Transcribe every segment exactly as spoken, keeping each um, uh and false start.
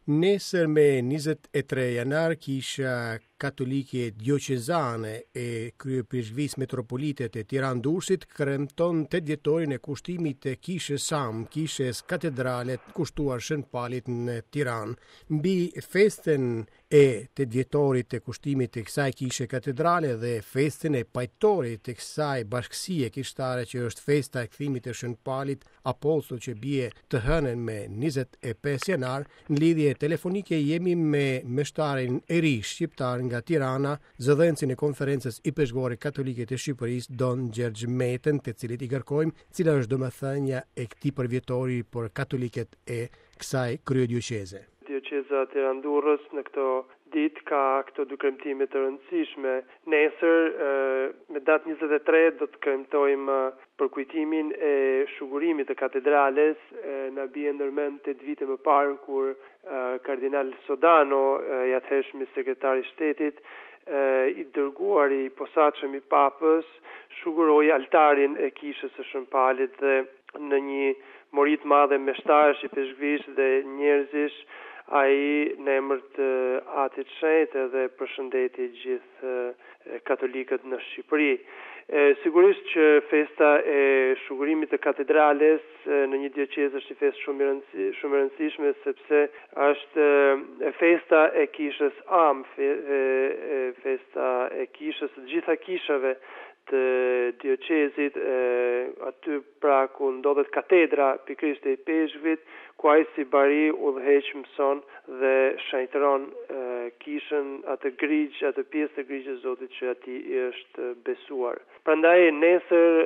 Nesër me njëzet e tre janar Kisha Katolike Diocezane e Kryepeshkvisë Metropolite të Tiranë-Durrësit kremton të djetorin e kushtimit të kishës Sam, kishës katedrale kushtuar Shën Palit në Tiranë. Mbi festën e të djetorit të kushtimit të kësaj kishe katedrale dhe festën e pajtorit të kësaj bashkësie kishtare që është festa e kthimit të Shën Palit Apostull që bie të hënën me njëzet e pesë janar, në lidhje telefonike jemi me meshtarin e ri shqiptar nga Tirana, zëdhënësin e konferencës i peshgore katolike të Shqipërisë, Don Gjergj Metën, të cilit i kërkojmë cila është domethënia e këtij përvjetori për katoliket e kësaj kryedioqeze. Dioceza Tiranë-Durrës në këto ditë ka këto dy kremtime të rëndësishme. Nesër, me datë njëzet e tre, do të kremtojmë për kujtimin e shugurimit të katedrales. Na bie ndërmend tetë vite më parë kur kardinal Sodano, i atëhershmi sekretari i shtetit, i dërguar i posaçëm i papës, shuguroi altarin e kishës së Shën Palit dhe në një mori të madhe meshtarësh i peshkvisë dhe njerëzish, ai në emër të Atit Shenjtë dhe përshëndeti gjithë katolikët në Shqipëri. E, sigurisht që festa e shugurimit të katedrales në një dioqezë është një festë shumë e shumë e rëndësishme sepse është e festa e kishës Am, fe, e, festa e kishës të gjitha kishave të dioqezit, aty pra ku ndodhet katedra pikërisht e Peshkvit, ku ai si bari udhëheq mëson dhe shenjtëron kishën, atë grigj, atë pjesë të grigjes së Zotit që atij i është besuar. Prandaj nesër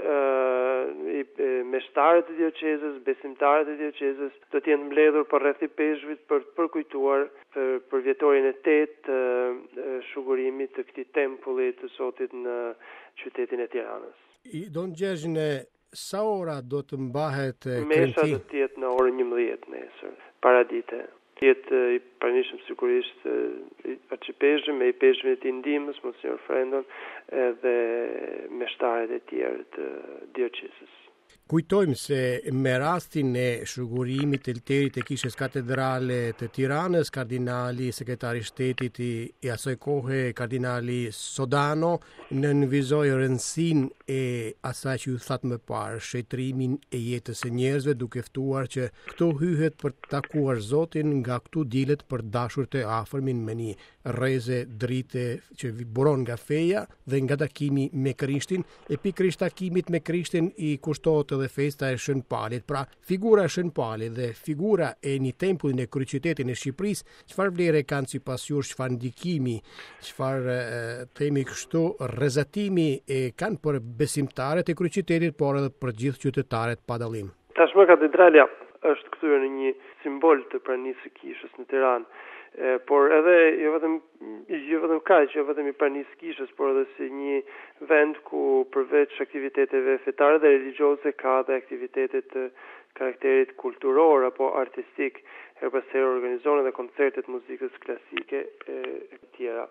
meshtarët e dioqezës, besimtarët e dioqezës do të jenë mbledhur përreth i Peshkvit për të përkujtuar për, për vjetorin e tetë të shugurimit të këtij tempulli të Zotit në qytetin e Tiranës. I Don Gjergj, në sa ora do të mbahet kremtimi? Mesha do të jetë në orën njëmbëdhjetë nesër, paradite. Jetë i pranishëm sigurisht i arcipeshëm e i peshëmit të ndihmës, Monsignor Frendon, dhe meshtarët e tjerë të dioqezës. Kujtojmë se me rastin e shugurimit të lterit e kishës katedrale të Tiranës, kardinali sekretari i shtetit i, i asoj kohe, kardinali Sodano, nënvizoi rëndësinë e asaj që ju thatë më parë, shëtrimin e jetës së njerëzve, duke ftuar që këto hyhet për të takuar Zotin, nga këtu dilet për dashur të afërmin me një rreze drite që buron nga feja dhe nga takimi me Krishtin, e pikërisht takimit me Krishtin i kushtohet dhe festa e Shën Palit. Pra, figura e Shën Palit dhe figura e një tempulli në kryeqytetin e Shqipërisë, çfarë vlere kanë sipas jush, çfarë ndikimi, çfarë themi kështu, rrezatimi e kanë për besimtarët e kryeqytetit, por edhe për gjithë qytetarët pa dallim. Tashmë katedralja është kthyer në një simbol të pranisë së kishës në Tiranë. E, por edhe jo vetëm jo vetëm kaq, jo vetëm i pranisë së kishës, por edhe si një vend ku përveç aktiviteteve fetare dhe religjioze ka dhe aktivitete të karakterit kulturor apo artistik, her pas here organizohen edhe koncerte të muzikës klasike e tjera.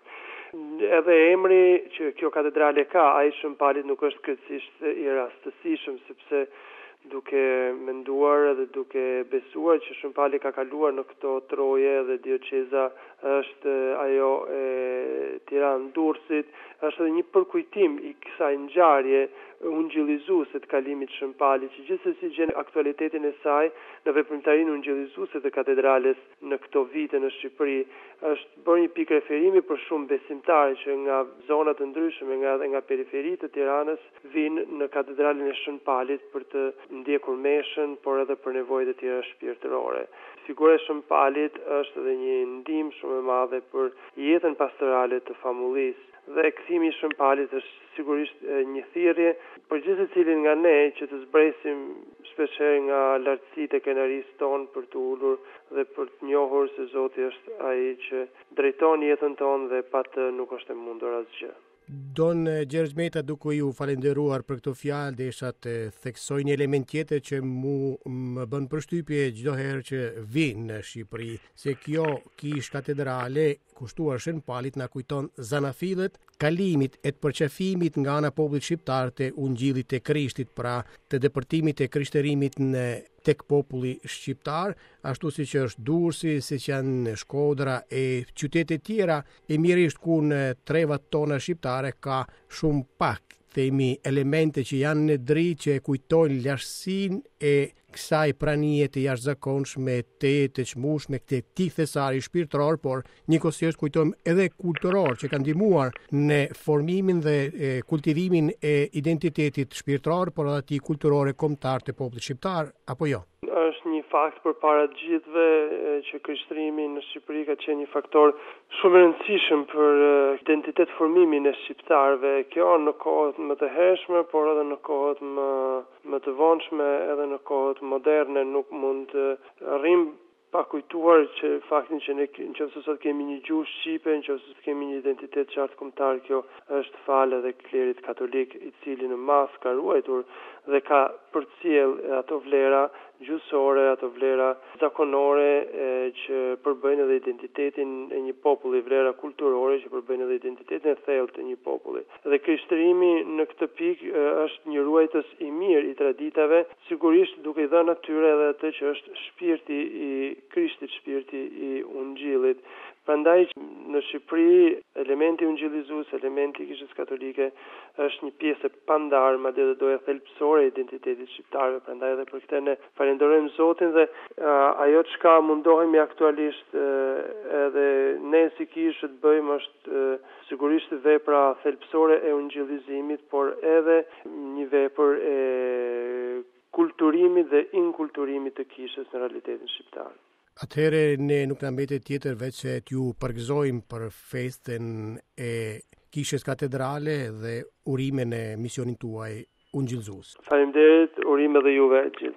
Edhe emri që kjo katedrale ka, ai Shën Palit, nuk është krejtësisht i rastësishëm, sepse duke menduar dhe duke besuar që Shën Pali ka kaluar në këto troje dhe dioqeza është ajo e Tiranë-Durrësit, është edhe një përkujtim i kësaj ngjarje ungjillizuese të kalimit Shën Palit, që gjithsesi gjen aktualitetin e saj në veprimtarinë ungjillizuese të katedrales në këto vite në Shqipëri. Është bërë një pikë referimi për shumë besimtarë që nga zona të ndryshme, nga nga periferitë të Tiranës vinë në katedralen e Shën Palit për të ndjekur meshën, por edhe për nevojët e tjera shpirtërore. Figura e Shën Palit është edhe një ndihmë shumë e madhe për jetën pastorale të famullisë. Dhe kthimi i Shën Palit është sigurisht një thirrje për gjithë secilin nga ne që të zbresim shpeshherë nga lartësitë e krenarisë tonë për të ulur dhe për të njohur se Zoti është ai që drejton jetën tonë dhe pa të nuk është e mundur asgjë. Don Gjergj Meta, duke ju falenderuar për këto fjalë, desha të theksoj një element tjetër që mu më bën përshtypje çdo herë që vi në Shqipëri, se kjo kishë katedrale kushtuar Shën Palit na kujton zanafillet kalimit e të përqafimit nga ana popullit shqiptar të ungjillit të Krishtit, pra të depërtimit e krishterimit në tek populli shqiptar, ashtu si që është Durrësi, si që janë Shkodra e qytete tjera, e mirisht ku në trevat tona shqiptare ka shumë pak themi elemente që janë në dri që kujtojnë lashësinë e kësaj pranie të jashtëzakonshme, të të çmueshme, këtë ti thesari shpirtëror, por njëkohësisht kujtojmë edhe kulturor që kanë ndihmuar në formimin dhe e, kultivimin e identitetit shpirtëror, por edhe atij kulturor e kombëtar të popullit shqiptar, apo jo? Është një fakt për para gjithëve që krishterimi në Shqipëri ka qenë një faktor shumë i rëndësishëm për identitet formimin e shqiptarëve. Kjo në kohët më të hershme, por edhe në kohët më më të vonshme, edhe në kohët moderne nuk mund të arrijmë pa kujtuar që faktin që ne nëse sot kemi një gjuhë shqipe, nëse sot kemi një identitet qartë kombëtar, kjo është falë edhe klerit katolik, i cili në mas ka ruajtur dhe ka përcjell ato vlera gjuhësore, ato vlera zakonore e, që përbëjnë edhe identitetin e një populli, vlera kulturore që përbëjnë edhe identitetin e thellë të një populli. Dhe krishterimi në këtë pikë është një ruajtës i mirë i traditave, sigurisht duke i dhënë atyre edhe atë që është shpirti i Krishtit, shpirti i Ungjillit. Prandaj në Shqipëri elementi ungjillizues, elementi i Kishës Katolike është një pjesë e pandarë, madje edhe doja thelbësore e identitetit shqiptarëve. Prandaj edhe për këtë ne falenderojmë Zotin dhe uh, ajo çka mundohemi aktualisht uh, edhe ne si kishë të bëjmë është uh, sigurisht vepra thelbësore e ungjillizimit, por edhe një vepër e kulturimit dhe inkulturimit të kishës në realitetin shqiptar. Atëherë ne nuk na mbetet tjetër veç se t'ju përgëzojmë për festën e Kishës Katedrale dhe urimin e misionit tuaj ungjillëzues. Faleminderit, urime dhe juve gjithë.